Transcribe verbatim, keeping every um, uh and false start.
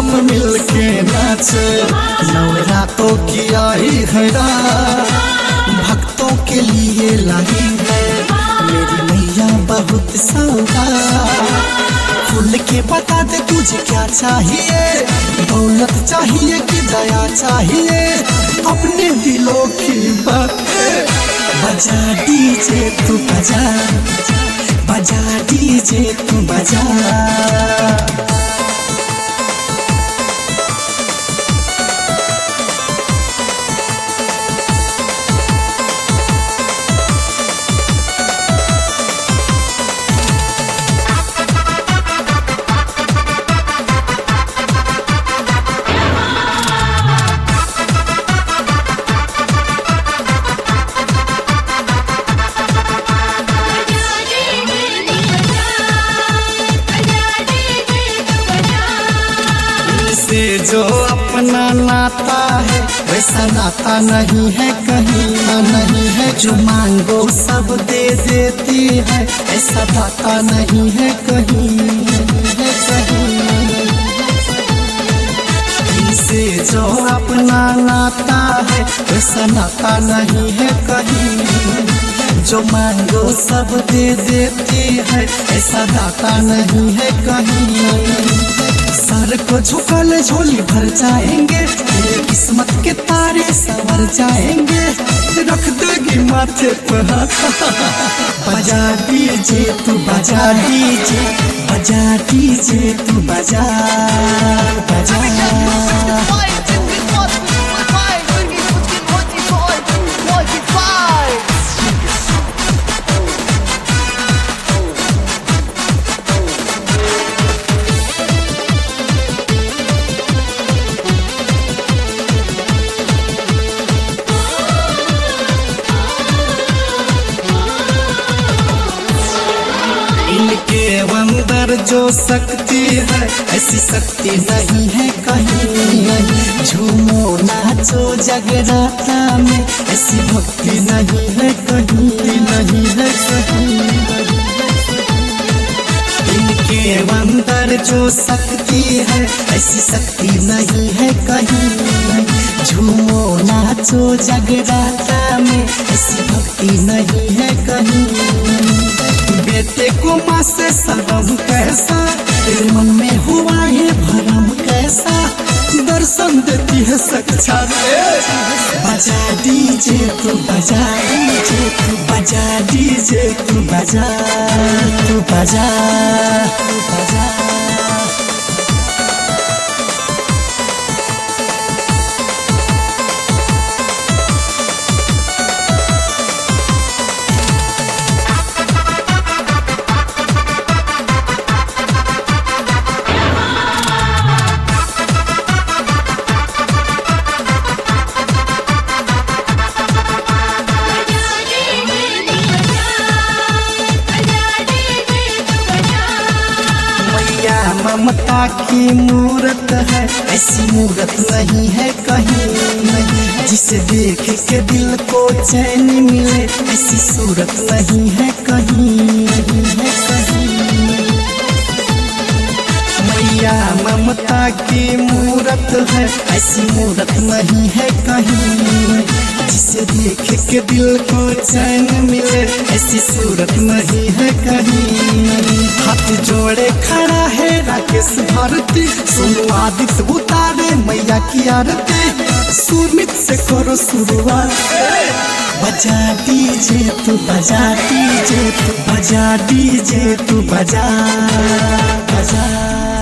सब मिलके नाचे। नवरातों की आई है रात, भक्तों के लिए लाई है मेरी मैया बहुत सौगात। खुल के बता दे तुझे क्या चाहिए, दौलत चाहिए कि दया चाहिए, अपने दिलों की बात। बजा डीजे तू बजा, बजा डीजे तू बजा। से जो अपना नाता है वैसा नाता नहीं है कहीं, नहीं है जो मांगो सब दे देती है ऐसा दाता नहीं है कहीं, है कहीं। से जो अपना नाता है वैसा नाता नहीं है कहीं, जो मांगो सब दे देती है ऐसा दाता नहीं है कहीं। सर को झुकल झोली भर जाएंगे, तेरे किस्मत के तारे संवर जाएंगे, रख देगी माथे पर हाथ। बजा डीजे तू बजा डीजे, बजा डीजे तू बजा बजा। इनके अंदर जो शक्ति है ऐसी शक्ति नहीं है कहीं। झूमो नाचो जगराता में ऐसी भक्ति नहीं है कहीं, नहीं है कहीं। इनके अंदर जो शक्ति है ऐसी शक्ति नहीं है कहीं। झूमो नाचो जगराता में ऐसी भक्ति नहीं है कहीं। बेटे को माँ से शर्म कैसा, तेरे मन में हुआ ये भरम कैसा, दर्शन देती है साक्षात। बजा डीजे तू बजा डीजे तू बजा डीजे तू बजा तू बजा तू बजा। ममता की मूरत है ऐसी मूरत नहीं है कहीं, नहीं है जिसे देख के दिल को चैन मिले ऐसी सूरत नहीं है कहीं, नहीं है कहीं। मैया ममता की मूरत है ऐसी मूरत नहीं है कहीं, जिसे देख के दिल को चैन मिले ऐसी सूरत नहीं है कहीं। हाथ जोड़े खड़ा है राकेश भारती, सुनो आदित्य उतारे मैया की आरती, सुमित से करो शुरुआत। बजा डीजे तू बजा डीजे तू बजा डीजे तू बजा बजा।